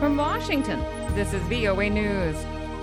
From Washington, this is VOA News.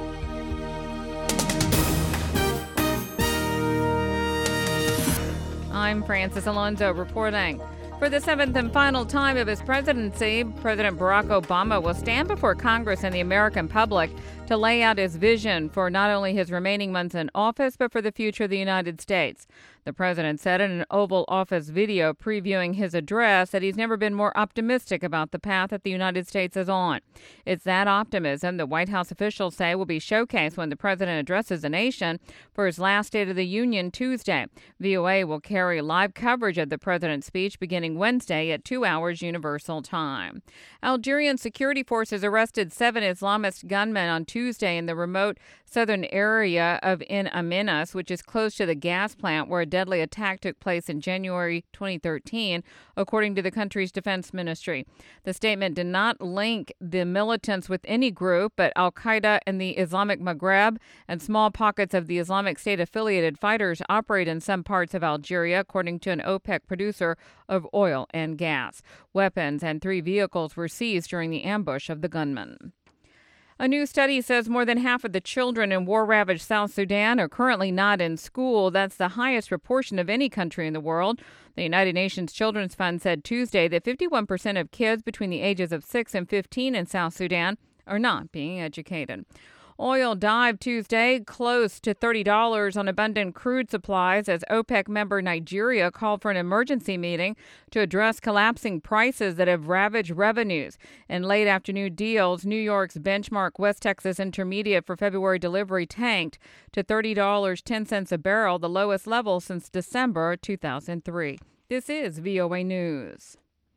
I'm Francis Alonso reporting. For the seventh and final time of his presidency, President Barack Obama will stand before Congress and the American public to lay out his vision for not only his remaining months in office, but for the future of the United States. The president said in an Oval Office video previewing his address that he's never been more optimistic about the path that the United States is on. It's that optimism that White House officials say will be showcased when the president addresses the nation for his last State of the Union Tuesday. VOA will carry live coverage of the president's speech beginning Wednesday at 2 hours Universal Time. Algerian security forces arrested 7 Islamist gunmen on Tuesday in the remote southern area of In Amenas, which is close to the gas plant where a deadly attack took place in January 2013, according to the country's defense ministry. The statement did not link the militants with any group, but al-Qaeda and the Islamic Maghreb and small pockets of the Islamic State-affiliated fighters operate in some parts of Algeria, according to an OPEC producer of oil and gas. Weapons and 3 vehicles were seized during the ambush of the gunmen. A new study says more than half of the children in war-ravaged South Sudan are currently not in school. That's the highest proportion of any country in the world. The United Nations Children's Fund said Tuesday that 51% of kids between the ages of 6 and 15 in South Sudan are not being educated. Oil dived Tuesday close to $30 on abundant crude supplies as OPEC member Nigeria called for an emergency meeting to address collapsing prices that have ravaged revenues. In late afternoon deals, New York's benchmark West Texas Intermediate for February delivery tanked to $30.10 a barrel, the lowest level since December 2003. This is VOA News.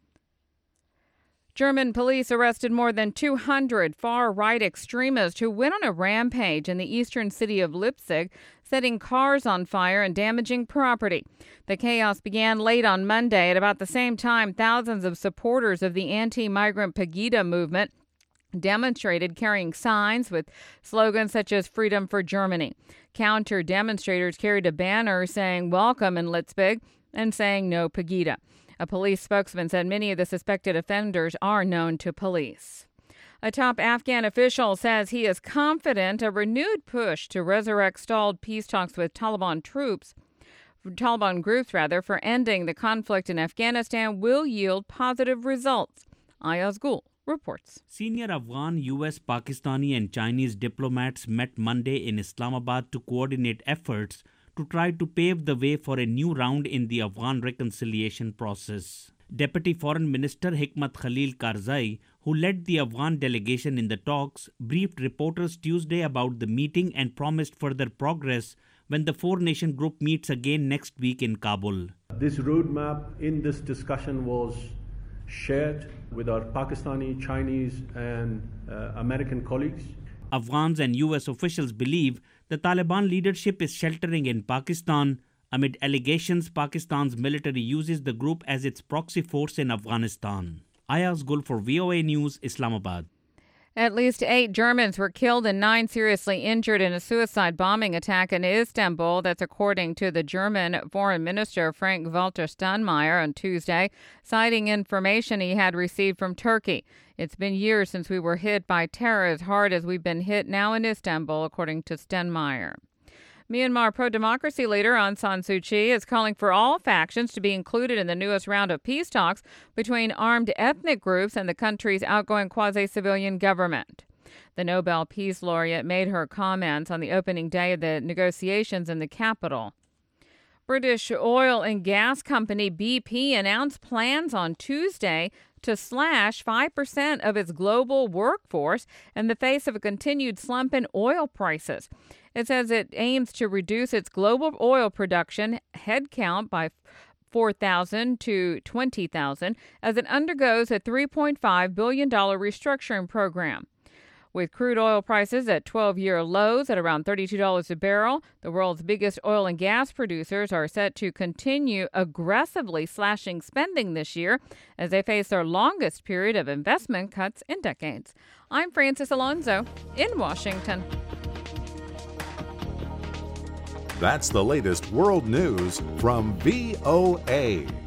German police arrested more than 200 far-right extremists who went on a rampage in the eastern city of Leipzig, setting cars on fire and damaging property. The chaos began late on Monday. At about the same time, thousands of supporters of the anti-migrant Pegida movement demonstrated carrying signs with slogans such as Freedom for Germany. Counter-demonstrators carried a banner saying "Welcome" in Leipzig and saying "No Pegida." A police spokesman said many of the suspected offenders are known to police. A top Afghan official says he is confident a renewed push to resurrect stalled peace talks with Taliban groups for ending the conflict in Afghanistan will yield positive results. Ayaz Gul reports. Senior Afghan, US, Pakistani and Chinese diplomats met Monday in Islamabad to coordinate efforts to try to pave the way for a new round in the Afghan reconciliation process. Deputy Foreign Minister Hikmat Khalil Karzai, who led the Afghan delegation in the talks, briefed reporters Tuesday about the meeting and promised further progress when the four-nation group meets again next week in Kabul. This roadmap in this discussion was shared with our Pakistani, Chinese and American colleagues. Afghans and US officials believe the Taliban leadership is sheltering in Pakistan amid allegations Pakistan's military uses the group as its proxy force in Afghanistan. Ayaz Gul for VOA News, Islamabad. At least 8 Germans were killed and 9 seriously injured in a suicide bombing attack in Istanbul. That's according to the German Foreign Minister Frank-Walter Steinmeier on Tuesday, citing information he had received from Turkey. It's been years since we were hit by terror as hard as we've been hit now in Istanbul, according to Steinmeier. Myanmar pro-democracy leader Aung San Suu Kyi is calling for all factions to be included in the newest round of peace talks between armed ethnic groups and the country's outgoing quasi-civilian government. The Nobel Peace Laureate made her comments on the opening day of the negotiations in the capital. British oil and gas company BP announced plans on Tuesday to slash 5% of its global workforce in the face of a continued slump in oil prices. It says it aims to reduce its global oil production headcount by 4,000 to 20,000 as it undergoes a $3.5 billion restructuring program. With crude oil prices at 12-year lows at around $32 a barrel, the world's biggest oil and gas producers are set to continue aggressively slashing spending this year as they face their longest period of investment cuts in decades. I'm Francis Alonso in Washington. That's the latest world news from VOA.